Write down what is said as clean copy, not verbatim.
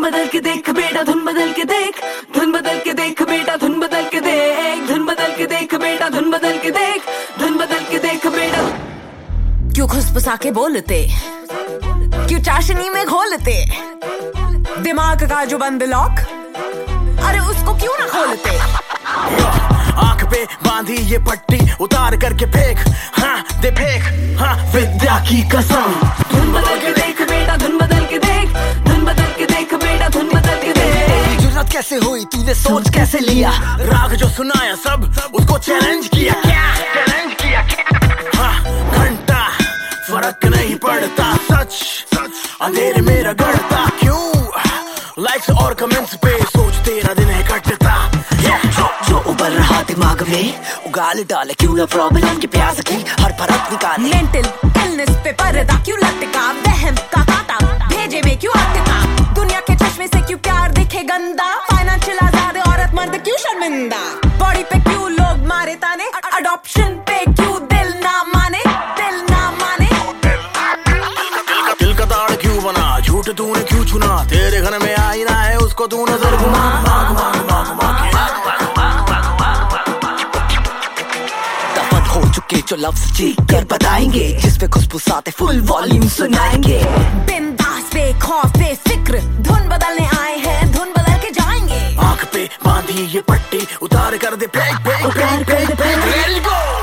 बदल के देख बेटा, धुन बदल के देख, धुन बदल के देख बेटा, धुन बदल के देख, धुन बदल के देख बेटा, धुन बदल के देख, धुन बदल के देख बेटा। क्यों खुसफुसा के बोलते, क्यों चाशनी में घोलते, दिमाग का जो बंद लॉक, अरे उसको क्यों ना खोलते। आंख पे बांधी ये पट्टी, उतार करके फेंक, हाँ दे फेंक, हाँ विद्या की कसम। धुन बदल के देख बेटा, धुन बदल के देख, धुन बदल के देख बेटा, धुन बदल के देख। जुर्रत कैसे हुई, तूने सोच कैसे लिया, राग जो सुनाया सब उसको चैलेंज किया क्या, चैलेंज किया क्या। हाँ घंटा फर्क नहीं पड़ता, सच अंधेरे में रगड़ता, क्यों लाइक्स और कमेंट्स पे सोच तेरा दिन है कटता। जो उबल रहा दिमाग में उगाल डाले, क्यों ना प्रॉब्लम की प्यास की हर परत निकाले। मेंटल इलनेस पे पर्दा क्यों लटका, वहम का कांटा भेजे में क्यों अटका, दुनिया के चश्मे से क्यों प्यार दिखे गंदा, फाइनेंशियल आजाद औरत मर्द क्यों शर्मिंदा, बॉडी पे क्यों लोग मारे ताने, अडॉप्शन पे क्यों दिल ना माने, दिल ना माने। दिल का ताड़ क्यों बना, झूठ तूने क्यों चुना, तेरे घर में आईना है उसको तू नजर घुमा। हो चुके जो लफ्ज़ जी कर बताएंगे, जिस पे खुशबूसाते फुल वॉल्यूम सुनाएंगे। बिंदास पे खौफ पे फिक्र, धुन बदलने आए हैं, धुन बदल के जाएंगे। आंख पे बांधी ये पट्टी, उतार कर दे फेंक फेंक फेंक फेंक फेंक।